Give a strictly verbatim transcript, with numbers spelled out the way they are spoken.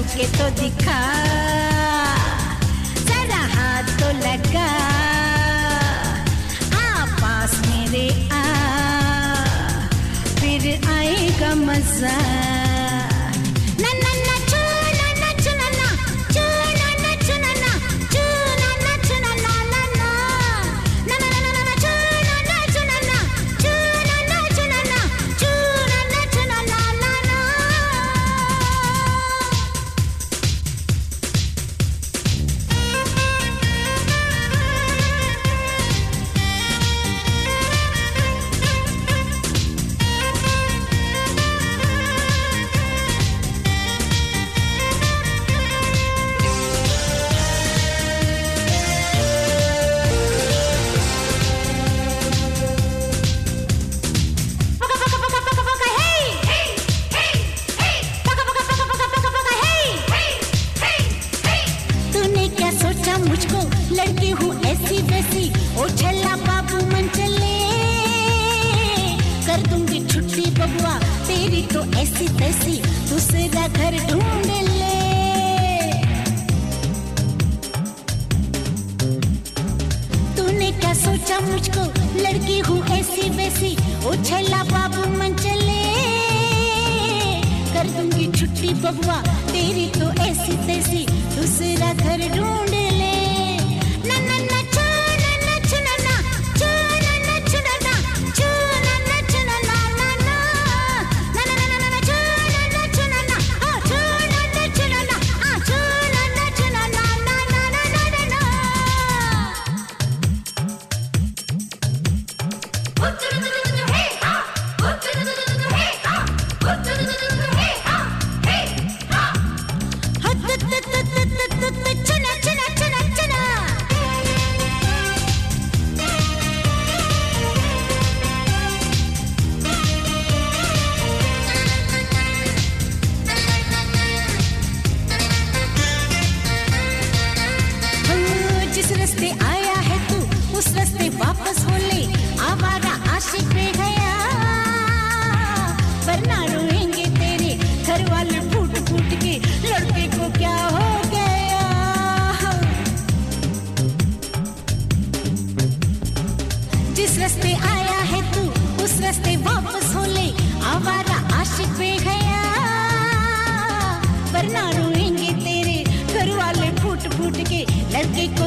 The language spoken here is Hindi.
करके तो दिखा, जरा हाथ तो लगा, आ पास मेरे आ, फिर आएगा मजा। मुझको लड़की हूँ ऐसी वैसी, ओ छल्ला बाबू मन चले, कर दूंगी छुट्टी बबुआ तेरी तो ऐसी तैसी, दूसरा घर ढूंढ ले। तूने क्या सोचा मुझको लड़की हूँ ऐसी वैसी, ओ छल्ला बाबू मन चले, कर दूंगी छुट्टी बबुआ तेरी तो ऐसी तैसी, दूसरा घर ढूंढ ले। जिस रास्ते आया है तू उस रास्ते वापस हो ले, आवारा आशिक पे गया, वरना रोएंगे तेरे घर वाले फूट फूट के, लड़के को क्या हो गया। जिस रास्ते आया है तू उस रास्ते वापस हो ले, आवारा आशिक पे गया, वरना रोएंगे तेरे घर वाले फूट फूट के, लड़के को